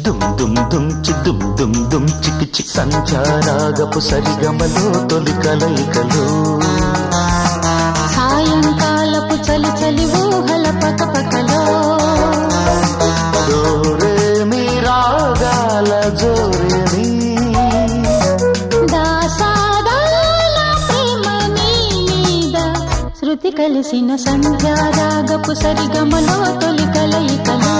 దుమ్ దుమ్ దుమ్ చి దుమ్ దుమ్ దుమ్ చికి చి సంచారాగపు సరిగమలో తొలి కలయికలు సాయంకాలపు చలి చలి ఊహల పకపకలో దోరే మీ రాగాల జోరే మీ దాసాదాల ప్రేమ మీద శృతి కలిసిన సంధ్యారాగపు సరిగమలో తొలి కలయికలో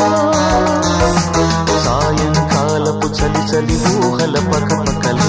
సాయంకాలపు చలి చలి ఊహల పకపకలో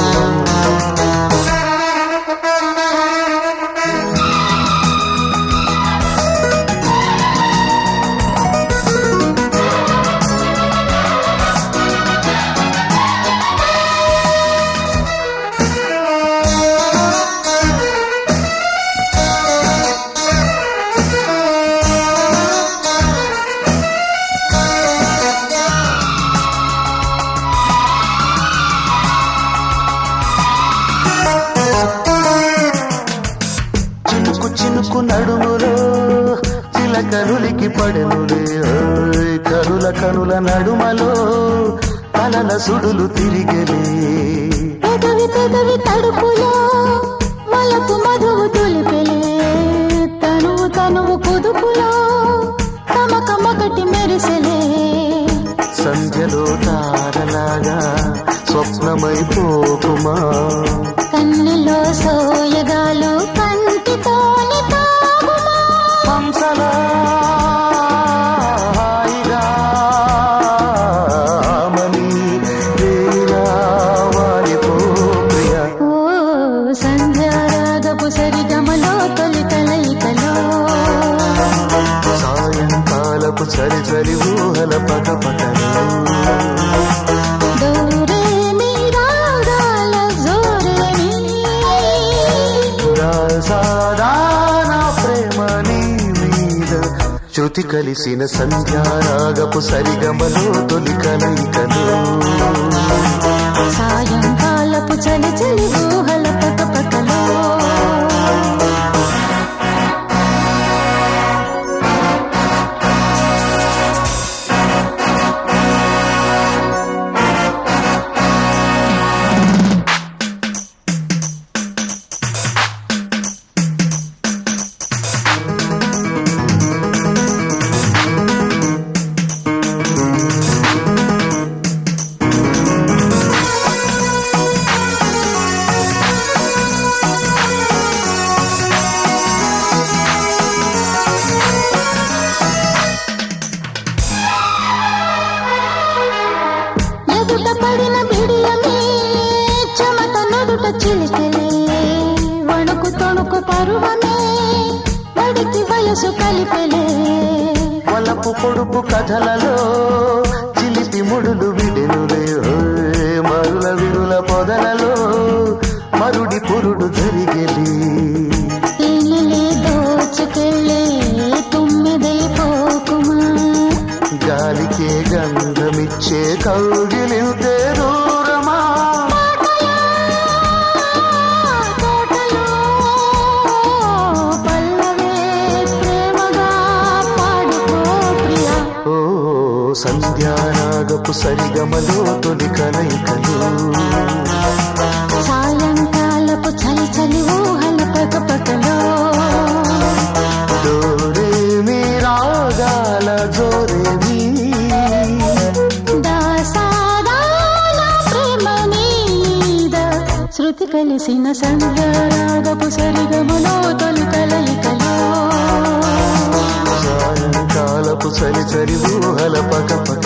చినుకు నడుములో చిలకనులికి పడెనులే కనుల కనుల నడుమలో కలల సుడులు తిరిగెలే పెదవి పెదవి తడుపులో మలపు మధువు తులిపెలే తనువు తనువు కుదుపులో కమకమొకటి మెరిసెలే సంధ్యలో తారలాగా స్వప్నమైపోకుమా కన్నులో సోయగాలు కంటితోని తాగుమా హంసలా హాయిగా మని వేలా వాలిపో ప్రియా ఓ సంధ్యారాగపు సరిగమలో తొలి కలయికలో సాయంకాలపు చలి చలి ఊహల పకపకలో దూరే మీ రాగాల జోరే సాధారణ ప్రేమ నీ మీద శృతి కలిసిన సంధ్యారాగపు సరిగమలో తొలి కలయికలు సాయంకాలపు చలి చలి ఊహల పకపకలో ఎదుట పడిన బిడియమే చెమట నదుట చిలికెలే వణుకు తొణుకు పరువమే వడికి వయసు కలిపెలే వలపు పొడుపు కథలలో చిలిపి ముడులు విడెనులే మరుల విరుల పొదలలో మరుడి పురుడు జరిగెలి తేనెలే దోచుకెళ్ళే తుమ్మెదై పోకుమా గాలికే గంధమిచ్చే కౌగిలింతే దూరమా తోటలో పల్లవే ప్రేమగా పాడుకో ప్రియా ఓ సంధ్యారాగపు సరిగమలో తొలి కలయికలు సాయంకాలపు చలి చలి ఊహల పకపకలో దోరే మీ రాగాల జోరే మీ దాసాదాల ప్రేమ మీద శృతి కలిసిన సంధ్యారాగపు సరిగమలో తొలి కలయికలో సాయంకాలపు చలి చలి ఊహల పకపక